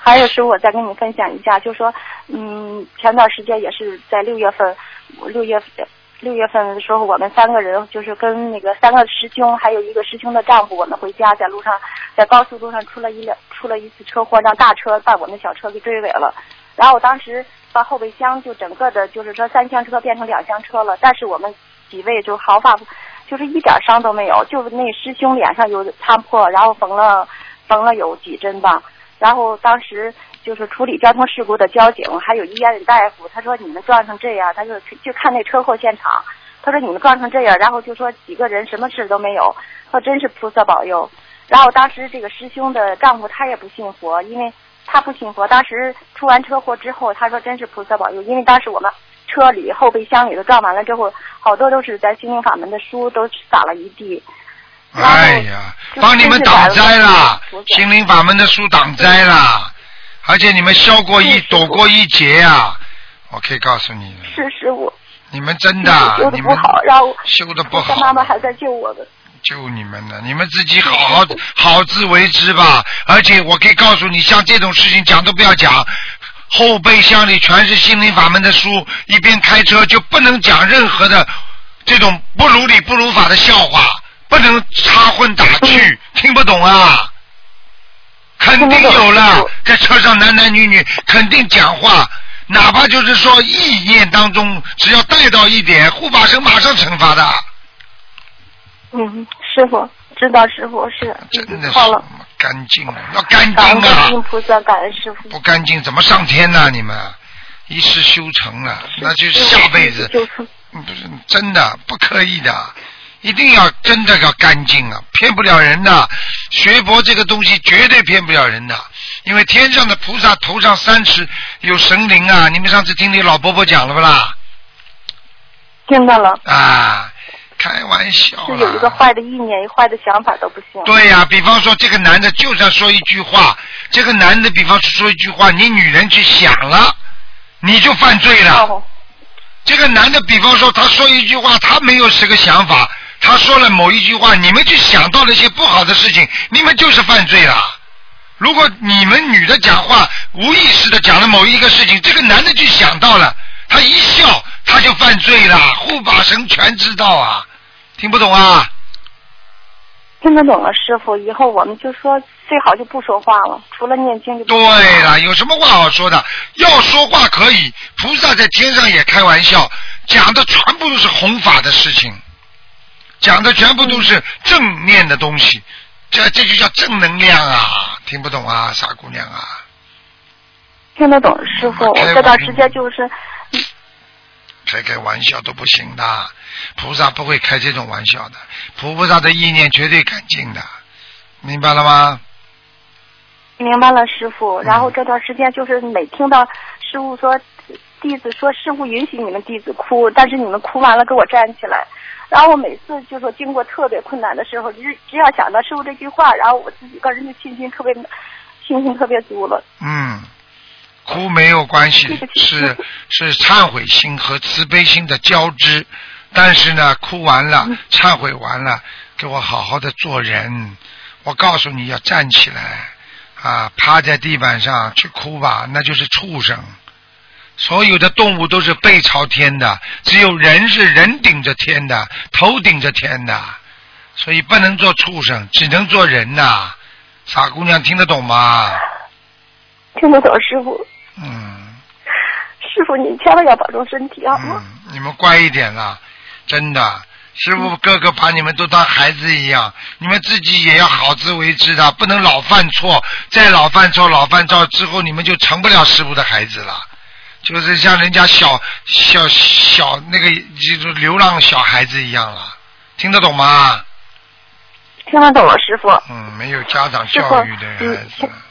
还有师傅，我再跟你分享一下，就说，前段时间也是在6月份的时候，我们3个人就是跟那个3个师兄，还有一个师兄的丈夫，我们回家，在路上，在高速路上出了一次车祸，让大车把我们小车给追尾了。然后我当时把后备箱就整个的，就是说3厢车变成2厢车了，但是我们几位就毫发，就是一点伤都没有，就是那师兄脸上有擦破，然后缝了有几针吧。然后当时就是处理交通事故的交警，还有医院的大夫，他说你们撞成这样，他就看那车祸现场，他说你们撞成这样，然后就说几个人什么事都没有，说真是菩萨保佑。然后当时这个师兄的丈夫他也不信佛，因为他不信佛，当时出完车祸之后，他说真是菩萨保佑，因为当时我们车里后备箱里头撞完了之后，好多都是在心灵法门的书都撒了一地。 哎呀，帮你们挡灾了，心灵法门的书挡灾了，而且你们消过躲过一劫啊！我可以告诉你， 是师傅， 你们真的修的不好，然后修的不好， 妈妈还在救我们。 救你们呢，你们自己好自为之吧。而且我可以告诉你，像这种事情讲都不要讲，后备箱里全是心灵法门的书，一边开车就不能讲任何的这种不如理不如法的笑话，不能插混打趣，听不懂啊？肯定有了，在车上男男女女肯定讲话，哪怕就是说意念当中，只要带到一点，护法神马上惩罚的。 师傅知道，师傅是真的是干净啊，要干净啊！ 感恩菩萨，感恩师傅。 不干净怎么上天呢？你们一世修成了，那就下辈子不是真的，不可以的，一定要真的要干净啊，骗不了人的。学佛这个东西绝对骗不了人的，因为天上的菩萨头上3尺有神灵啊！你们上次听你老伯伯讲了不啦？ 听到了啊。开玩笑啦， 是有一个坏的意念，坏的想法都不行。 对呀，比方说这个男的就算说一句话，这个男的比方说一句话，你女人去想了，你就犯罪了。这个男的比方说他说一句话，他没有这个想法，他说了某一句话，你们去想到了一些不好的事情，你们就是犯罪了。如果你们女的讲话无意识的讲了某一个事情，这个男的去想到了，他一笑他就犯罪了，护法神全知道啊。听不懂啊？ 听得懂了，师傅。以后我们就说最好就不说话了，除了念经就不说话。 对了，有什么话好说的？要说话可以，菩萨在天上也开玩笑，讲的全部都是弘法的事情，讲的全部都是正面的东西，这就叫正能量啊！听不懂啊，傻姑娘啊？ 听得懂，师傅。我这段时间就是开玩笑都不行的，菩萨不会开这种玩笑的，菩萨的意念绝对干净的，明白了吗？ 明白了，师傅。然后这段时间就是每听到师傅说，弟子说师傅允许你们弟子哭，但是你们哭完了给我站起来。然后我每次就说经过特别困难的时候，只要想到师傅这句话，然后我自己个人的信心特别足了。 哭没有关系，是忏悔心和慈悲心的交织。但是呢，哭完了，忏悔完了，给我好好的做人。我告诉你要站起来啊，趴在地板上去哭吧，那就是畜生。所有的动物都是背朝天的，只有人是人顶着天的，头顶着天的，所以不能做畜生，只能做人呐。傻姑娘听得懂吗？ 听得懂，师傅。师傅你千万要保重身体好吗？ 你们乖一点啦，真的，师傅个个把你们都当孩子一样，你们自己也要好自为之的，不能老犯错，再老犯错之后，你们就成不了师傅的孩子了，就是像人家小那个就是流浪小孩子一样了，听得懂吗？ 听得懂了，师傅。 没有家长教育的孩子。